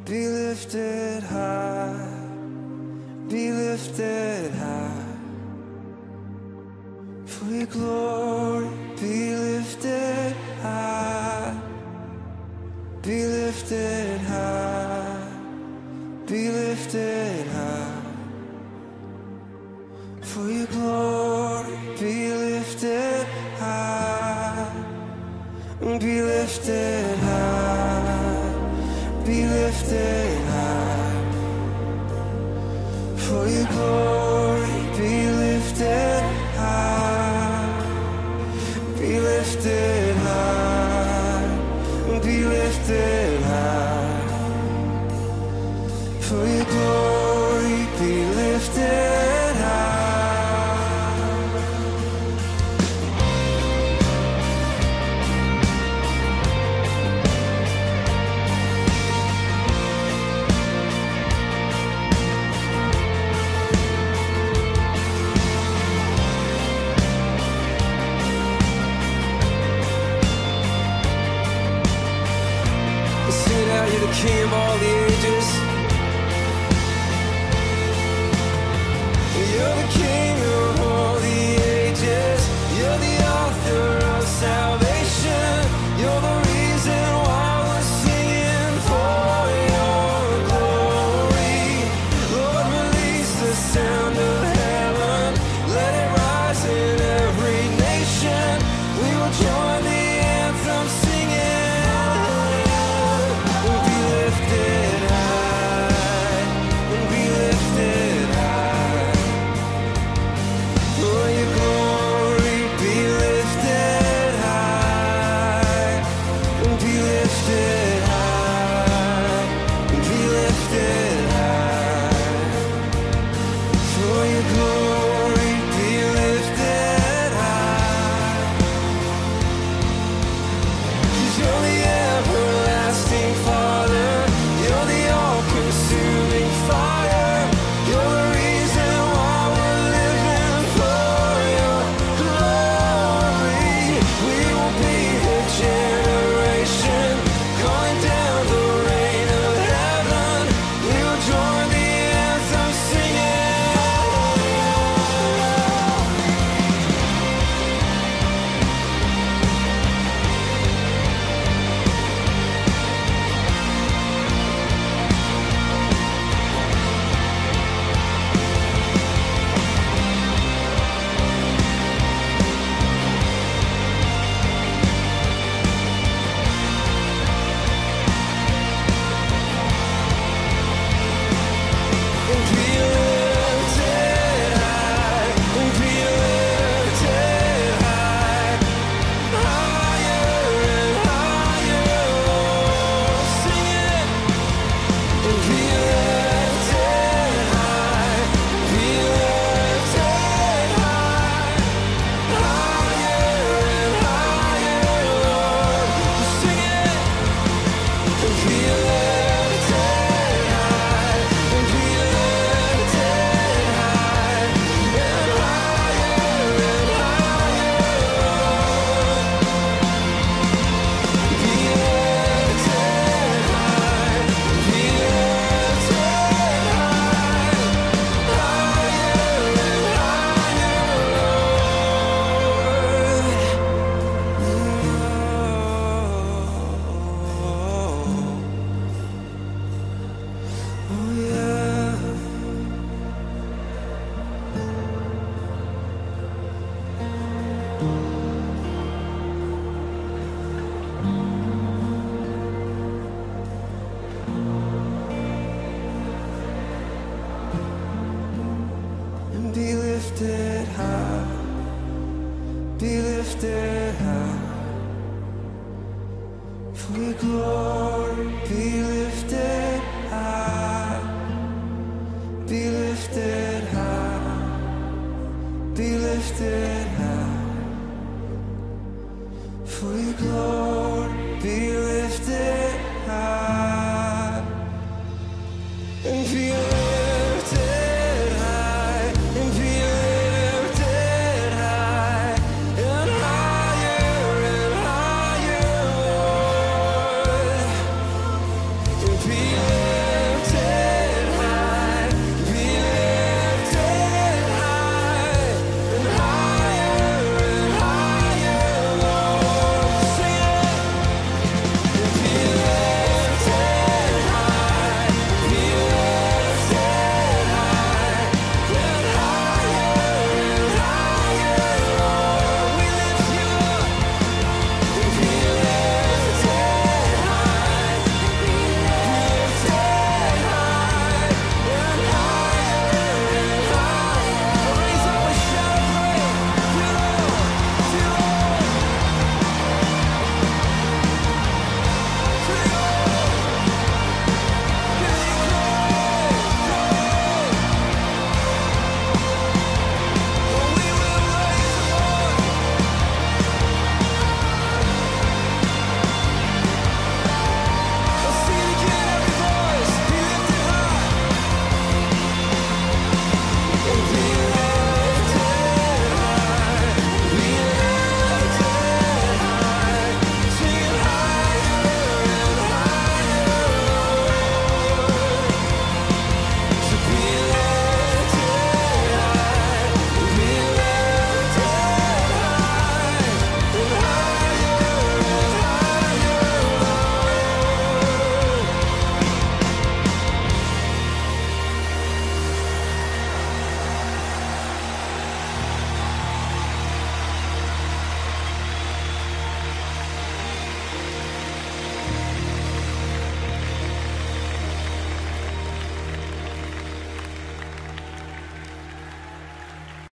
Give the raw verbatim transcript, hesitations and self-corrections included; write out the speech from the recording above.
be lifted high, be lifted high. For your glory, be lifted high, be lifted high, be lifted high. For your glory, be lifted high, be lifted high, be lifted high. For your glory, be lifted high, be lifted high, be lifted high. For your glory, be lifted high. Sing out, you're the King of all the ages. You're the King of all the ages. You're the author of salvation. You're the reason why we're singing for your glory. Lord, release the sound of heaven. Let it rise in every nation. We will join the anthem singing. Be lifted high, be lifted high. For your glory, be lifted high, be lifted high, be lifted high. For your glory, be lifted high. 'Cause you're the everlasting Father, you're the all-consuming fire. You're the reason why we're living for your glory. We will be a generation calling down the rain of heaven. We will join the anthem singing. And be lifted high, and be lifted high, higher and higher, Lord. Sing it. And be lifted high, be lifted high, higher and higher, Lord. Sing it. And be lifted high, and be lifted high, and higher and higher, Lord. Be lifted high, be lifted high, higher and higher, Lord. Oh yeah. And be lifted high, be lifted high. For your glory,